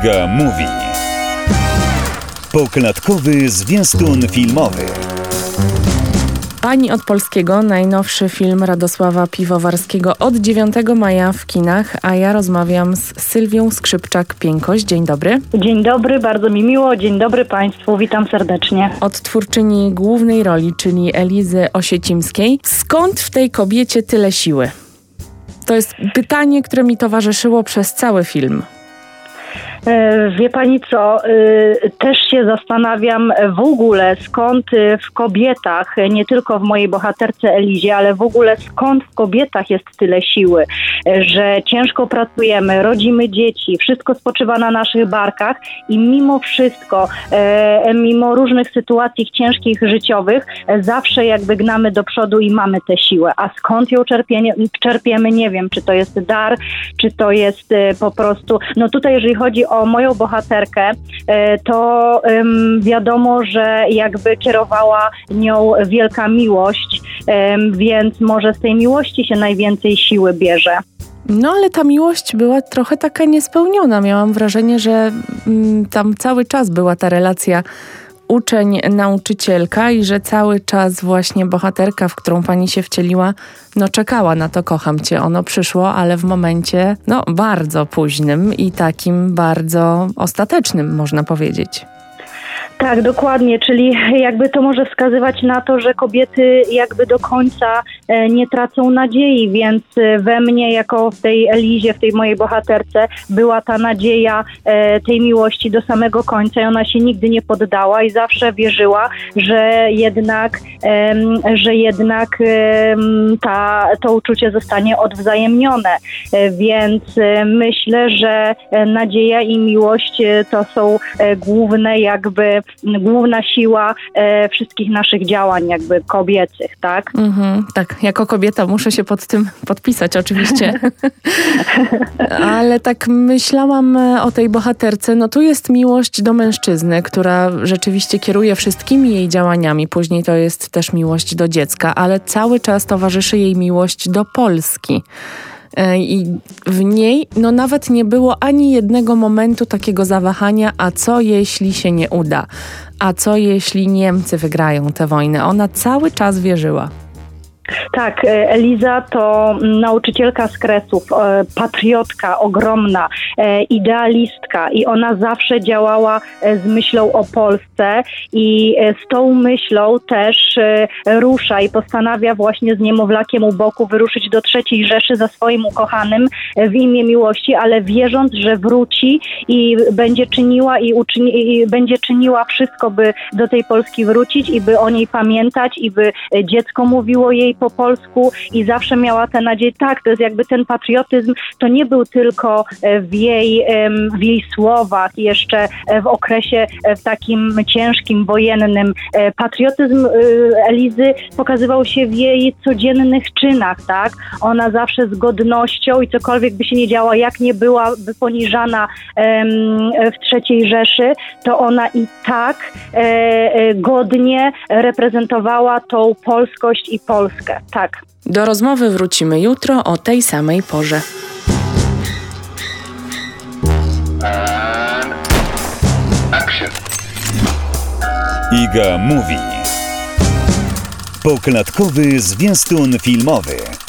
Iga Mówi. Poklatkowy zwiastun filmowy. Pani od polskiego, najnowszy film Radosława Piwowarskiego od 9 maja w kinach, a ja rozmawiam z Sylwią Skrzypczak-Piękoś. Dzień dobry. Dzień dobry, bardzo mi miło. Dzień dobry Państwu, witam serdecznie. Odtwórczyni głównej roli, czyli Elizy Osiecimskiej. Skąd w tej kobiecie tyle siły? To jest pytanie, które mi towarzyszyło przez cały film. Wie pani co, też się zastanawiam w ogóle skąd w kobietach, nie tylko w mojej bohaterce Elizie, ale w ogóle skąd w kobietach jest tyle siły, że ciężko pracujemy, rodzimy dzieci, wszystko spoczywa na naszych barkach i mimo wszystko, mimo różnych sytuacji ciężkich życiowych, zawsze jakby gnamy do przodu i mamy tę siłę. A skąd ją czerpiemy, nie wiem, czy to jest dar, czy to jest po prostu, no tutaj jeżeli chodzi o moją bohaterkę, to wiadomo, że jakby kierowała nią wielka miłość, więc może z tej miłości się najwięcej siły bierze. No ale ta miłość była trochę taka niespełniona. Miałam wrażenie, że tam cały czas była ta relacja uczeń-nauczycielka i że cały czas właśnie bohaterka, w którą pani się wcieliła, czekała na to kocham cię. Ono przyszło, ale w momencie bardzo późnym i takim bardzo ostatecznym, można powiedzieć. Tak, dokładnie, czyli jakby to może wskazywać na to, że kobiety jakby do końca nie tracą nadziei, więc we mnie jako w tej Elizie, w tej mojej bohaterce była ta nadzieja tej miłości do samego końca i ona się nigdy nie poddała i zawsze wierzyła, że jednak to uczucie zostanie odwzajemnione, więc myślę, że nadzieja i miłość to są główna siła wszystkich naszych działań jakby kobiecych, tak? Tak, jako kobieta muszę się pod tym podpisać oczywiście. Ale tak myślałam o tej bohaterce, tu jest miłość do mężczyzny, która rzeczywiście kieruje wszystkimi jej działaniami. Później to jest też miłość do dziecka, ale cały czas towarzyszy jej miłość do Polski. I w niej nawet nie było ani jednego momentu takiego zawahania, a co jeśli się nie uda? A co jeśli Niemcy wygrają tę wojnę? Ona cały czas wierzyła. Tak, Eliza to nauczycielka z Kresów, patriotka ogromna, idealistka i ona zawsze działała z myślą o Polsce i z tą myślą też rusza i postanawia właśnie z niemowlakiem u boku wyruszyć do III Rzeszy za swoim ukochanym w imię miłości, ale wierząc, że wróci i będzie czyniła wszystko, by do tej Polski wrócić i by o niej pamiętać i by dziecko mówiło jej po polsku i zawsze miała tę nadzieję. Tak, to jest jakby ten patriotyzm, to nie był tylko w jej słowach, jeszcze w okresie takim ciężkim, wojennym. Patriotyzm Elizy pokazywał się w jej codziennych czynach, tak? Ona zawsze z godnością i cokolwiek by się nie działo, jak nie byłaby poniżana w III Rzeszy, to ona i tak godnie reprezentowała tą polskość i Polskę. Tak. Do rozmowy wrócimy jutro o tej samej porze. Iga Mówi. Poklatkowy zwiastun filmowy.